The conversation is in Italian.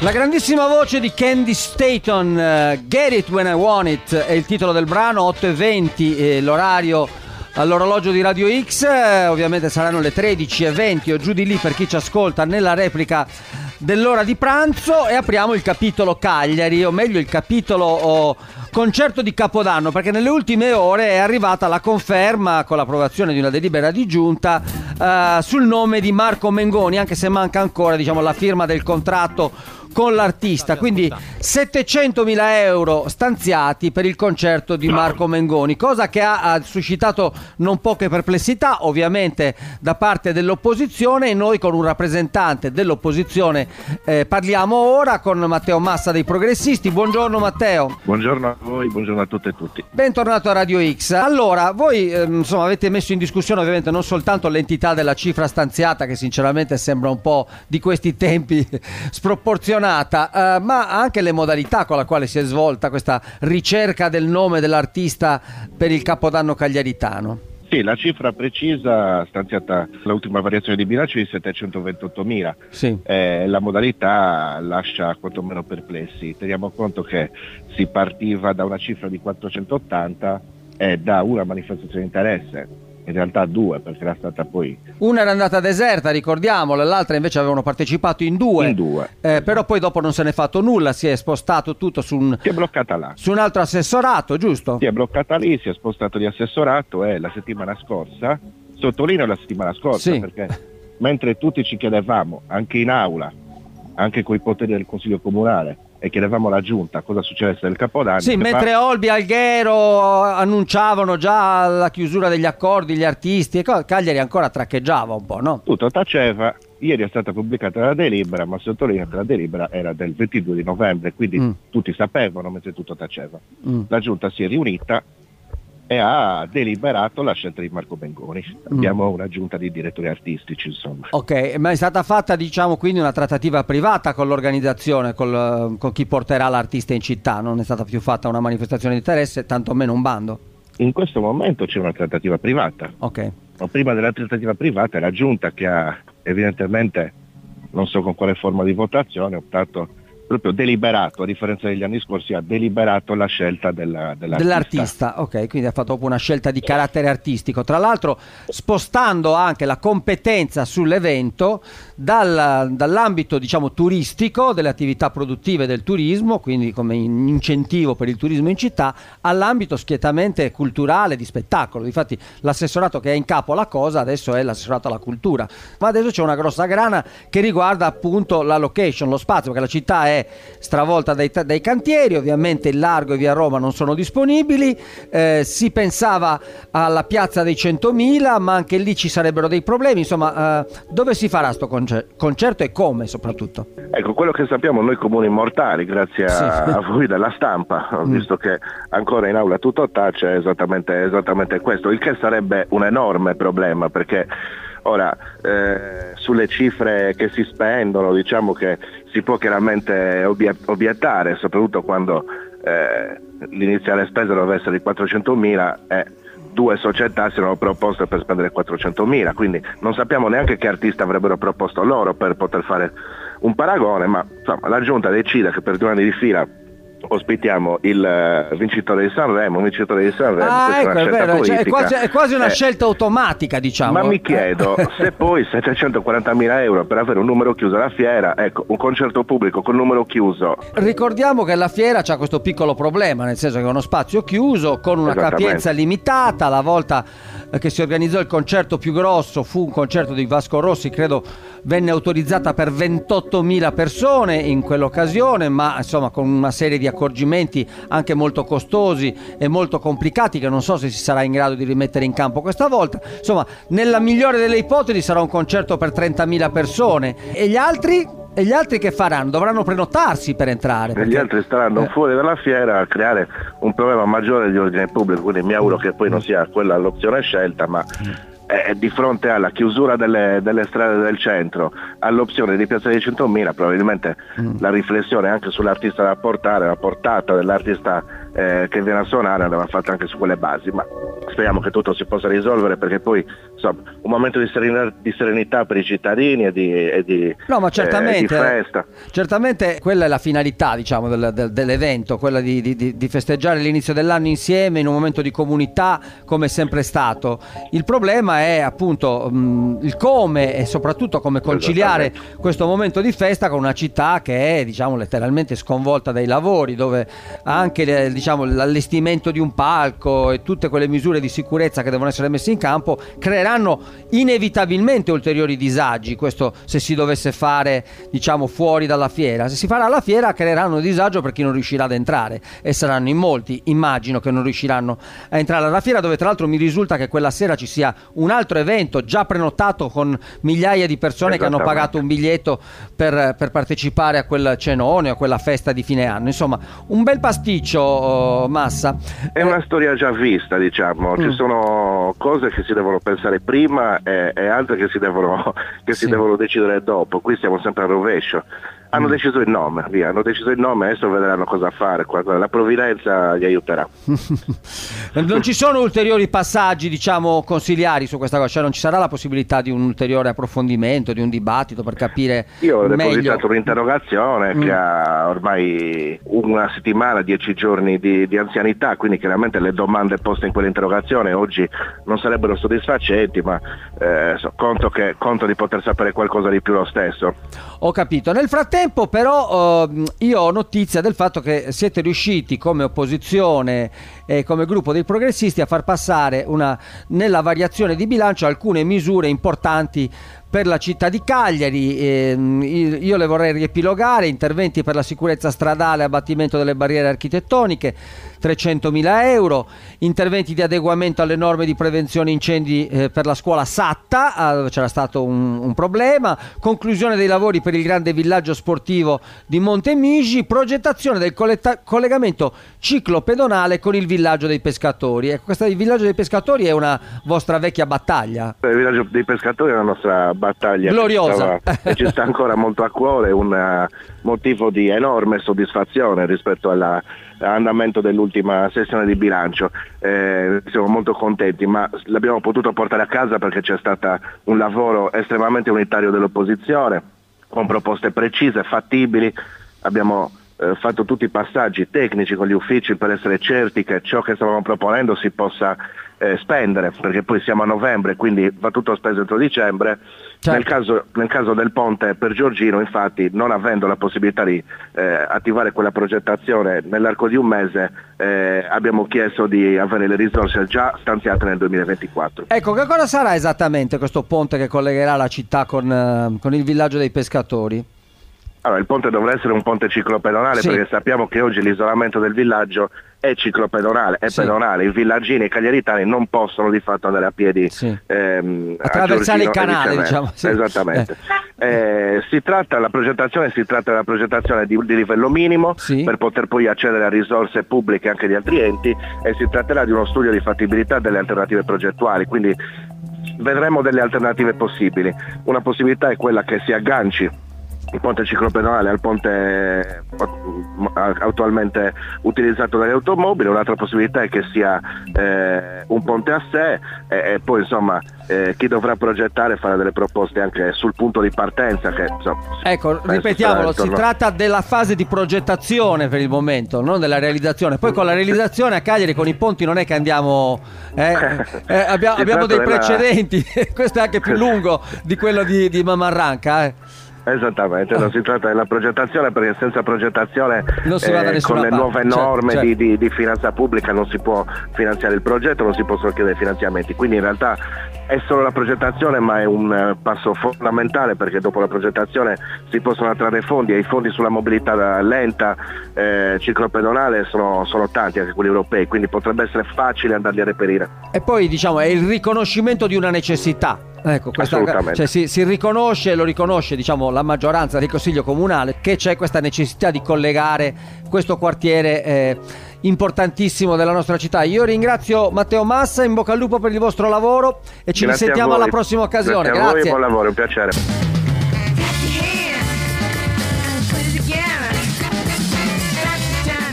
La grandissima voce di Candy Staton, Get It When I Want It è il titolo del brano, 8:20 l'orario all'orologio di Radio X, ovviamente saranno le 13:20 o giù di lì per chi ci ascolta nella replica dell'ora di pranzo, e apriamo il capitolo Cagliari, o meglio il capitolo concerto di Capodanno, perché nelle ultime ore è arrivata la conferma con l'approvazione di una delibera di giunta sul nome di Marco Mengoni, anche se manca ancora, diciamo, la firma del contratto con l'artista, quindi 700.000 euro stanziati per il concerto di Marco Mengoni, cosa che ha suscitato non poche perplessità ovviamente da parte dell'opposizione, e noi con un rappresentante dell'opposizione parliamo ora con Matteo Massa dei Progressisti. Buongiorno Matteo. Buongiorno a voi, buongiorno a tutte e tutti. Bentornato a Radio X. Allora, voi insomma avete messo in discussione ovviamente non soltanto l'entità della cifra stanziata, che sinceramente sembra un po' di questi tempi sproporzionata, ma anche le modalità con la quale si è svolta questa ricerca del nome dell'artista per il Capodanno cagliaritano. Sì, la cifra precisa stanziata l'ultima variazione di bilancio è di 728.000. Sì. La modalità lascia quantomeno perplessi. Teniamo conto che si partiva da una cifra di 480 e da una manifestazione di interesse, in realtà due, perché era stata poi... Una era andata deserta, ricordiamolo, e l'altra invece avevano partecipato in due. Però poi dopo non se n'è fatto nulla, si è spostato tutto su si è bloccata là. Su un altro assessorato, giusto? Si è bloccata lì, si è spostato di assessorato, e la settimana scorsa, sottolineo la settimana scorsa, sì, perché mentre tutti ci chiedevamo, anche in aula, anche coi poteri del Consiglio Comunale, e chiedevamo alla Giunta cosa succedesse nel Capodanno. Sì, mentre Olbia e Alghero annunciavano già la chiusura degli accordi, gli artisti, e Cagliari ancora traccheggiava un po', no? Tutto taceva. Ieri è stata pubblicata la delibera, ma sottolineo che la delibera era del 22 di novembre, quindi tutti sapevano mentre tutto taceva. La Giunta si è riunita e ha deliberato la scelta di Marco Mengoni. Abbiamo una giunta di direttori artistici, insomma. Ok, ma è stata fatta, diciamo, quindi una trattativa privata con l'organizzazione, con chi porterà l'artista in città, non è stata più fatta una manifestazione di interesse, tantomeno un bando? In questo momento c'è una trattativa privata. Ok. Ma prima della trattativa privata è la giunta che ha evidentemente, non so con quale forma di votazione, optato, proprio deliberato, a differenza degli anni scorsi, ha deliberato la scelta dell'artista. Ok, quindi ha fatto proprio una scelta di carattere artistico, tra l'altro spostando anche la competenza sull'evento dall'ambito, diciamo, turistico, delle attività produttive del turismo, quindi come incentivo per il turismo in città, all'ambito schiettamente culturale, di spettacolo. Difatti l'assessorato che è in capo alla cosa adesso è l'assessorato alla cultura, ma adesso c'è una grossa grana che riguarda appunto la location, lo spazio, perché la città è stravolta dai cantieri, ovviamente il Largo e via Roma non sono disponibili, si pensava alla piazza dei 100.000, ma anche lì ci sarebbero dei problemi, insomma, dove si farà sto concerto e come soprattutto? Ecco, quello che sappiamo noi comuni mortali, grazie a voi della stampa, visto che ancora in aula tutto tace, è esattamente questo, il che sarebbe un enorme problema, perché ora sulle cifre che si spendono, diciamo che si può chiaramente obiettare, soprattutto quando l'iniziale spesa doveva essere di 400.000 e due società si erano proposte per spendere 400.000, quindi non sappiamo neanche che artista avrebbero proposto loro per poter fare un paragone, ma insomma la Giunta decide che per 2 anni di fila ospitiamo il vincitore di Sanremo, questa ecco, è una scelta politica. È quasi una scelta automatica, diciamo. Ma mi chiedo, se poi 740.000 euro per avere un numero chiuso alla fiera, ecco, un concerto pubblico con numero chiuso. Ricordiamo che la fiera c'ha questo piccolo problema, nel senso che è uno spazio chiuso, con una capienza limitata. La volta che si organizzò il concerto più grosso fu un concerto di Vasco Rossi, credo venne autorizzata per 28.000 persone in quell'occasione, ma insomma con una serie di accorgimenti anche molto costosi e molto complicati che non so se si sarà in grado di rimettere in campo questa volta. Insomma, nella migliore delle ipotesi sarà un concerto per 30.000 persone. E gli altri che faranno? Dovranno prenotarsi per entrare, perché gli altri staranno fuori dalla fiera a creare un problema maggiore di ordine pubblico, quindi mi auguro che poi non sia quella l'opzione scelta, ma di fronte alla chiusura delle strade del centro, all'opzione di piazza dei 100.000, probabilmente la riflessione anche sull'artista da portare, la portata dell'artista che viene a suonare andava fatta anche su quelle basi, ma speriamo che tutto si possa risolvere, perché poi insomma, un momento di serenità per i cittadini e di No, ma certamente, di festa. Certamente quella è la finalità, diciamo, dell'evento, quella di festeggiare l'inizio dell'anno insieme in un momento di comunità, come è sempre stato. Il problema è appunto il come e soprattutto come conciliare questo momento di festa con una città che è, diciamo, letteralmente sconvolta dai lavori, dove anche diciamo, l'allestimento di un palco e tutte quelle misure di sicurezza che devono essere messe in campo creeranno inevitabilmente ulteriori disagi. Questo se si dovesse fare, diciamo, fuori dalla fiera. Se si farà alla fiera creeranno disagio per chi non riuscirà ad entrare, e saranno in molti, immagino, che non riusciranno a entrare alla fiera, dove tra l'altro mi risulta che quella sera ci sia un altro evento già prenotato con migliaia di persone che hanno pagato un biglietto per partecipare a quel cenone, a quella festa di fine anno. Insomma, un bel pasticcio, Massa. È una storia già vista, diciamo. Ci sono cose che si devono pensare prima e altre che si devono decidere dopo. Qui siamo sempre al rovescio. Hanno deciso il nome, adesso vedranno cosa fare, la provvidenza gli aiuterà. Non ci sono ulteriori passaggi, diciamo, consigliari su questa cosa, cioè non ci sarà la possibilità di un ulteriore approfondimento, di un dibattito per capire Io ho meglio. depositato un'interrogazione che ha ormai una settimana, 10 giorni di anzianità, quindi chiaramente le domande poste in quell'interrogazione oggi non sarebbero soddisfacenti, ma conto di poter sapere qualcosa di più lo stesso. Ho capito. Nel frattempo però io ho notizia del fatto che siete riusciti come opposizione e come gruppo dei progressisti a far passare nella variazione di bilancio alcune misure importanti per la città di Cagliari. Io le vorrei riepilogare: interventi per la sicurezza stradale, abbattimento delle barriere architettoniche, 300.000 euro, interventi di adeguamento alle norme di prevenzione incendi per la scuola Satta, c'era stato un problema, conclusione dei lavori per il grande villaggio sportivo di Montemigi, progettazione del collegamento ciclopedonale con il villaggio dei pescatori. Ecco, questo il villaggio dei pescatori è una vostra vecchia battaglia. Il villaggio dei pescatori è la nostra battaglia gloriosa e ci sta ancora molto a cuore, un motivo di enorme soddisfazione rispetto all'andamento dell'ultima sessione di bilancio. Siamo molto contenti, ma l'abbiamo potuto portare a casa perché c'è stato un lavoro estremamente unitario dell'opposizione, con proposte precise, fattibili. Abbiamo fatto tutti i passaggi tecnici con gli uffici per essere certi che ciò che stavamo proponendo si possa spendere, perché poi siamo a novembre, quindi va tutto speso entro dicembre. Certo. Nel caso del ponte per Giorgino, infatti, non avendo la possibilità di attivare quella progettazione nell'arco di un mese, abbiamo chiesto di avere le risorse già stanziate nel 2024. Ecco, che cosa sarà esattamente questo ponte che collegherà la città con il villaggio dei pescatori? Allora, il ponte dovrà essere un ponte ciclopedonale, sì, perché sappiamo che oggi l'isolamento del villaggio è ciclopedonale, è pedonale. I villaggini e i cagliaritani non possono di fatto andare a piedi, sì, attraversare il canale, diciamo. Sì. Esattamente. Si tratta della progettazione di livello minimo, sì, per poter poi accedere a risorse pubbliche anche di altri enti, e si tratterà di uno studio di fattibilità delle alternative progettuali, quindi vedremo delle alternative possibili. Una possibilità è quella che si agganci il ponte ciclopedonale al ponte attualmente utilizzato dalle automobili. Un'altra possibilità è che sia un ponte a sé, e poi insomma chi dovrà progettare farà delle proposte anche sul punto di partenza, che insomma, ecco, ripetiamolo, si tratta della fase di progettazione per il momento, non della realizzazione. Poi con la realizzazione a Cagliari con i ponti non è che andiamo abbiamo dei precedenti. Questo è anche più lungo di quello di Mamarranca. Esattamente, non si tratta della progettazione, perché senza progettazione non si va da nessuna con le parte. nuove norme certo. Di finanza pubblica non si può finanziare il progetto, non si possono chiedere finanziamenti, quindi in realtà è solo la progettazione, ma è un passo fondamentale, perché dopo la progettazione si possono attrarre fondi, e i fondi sulla mobilità lenta ciclopedonale sono tanti, anche quelli europei, quindi potrebbe essere facile andarli a reperire. E poi diciamo è il riconoscimento di una necessità. Ecco, cioè, si riconosce e lo riconosce, diciamo, la maggioranza del Consiglio Comunale, che c'è questa necessità di collegare questo quartiere importantissimo della nostra città. Io ringrazio Matteo Massa, in bocca al lupo per il vostro lavoro e ci risentiamo alla prossima occasione. Grazie a voi, buon lavoro, è un piacere.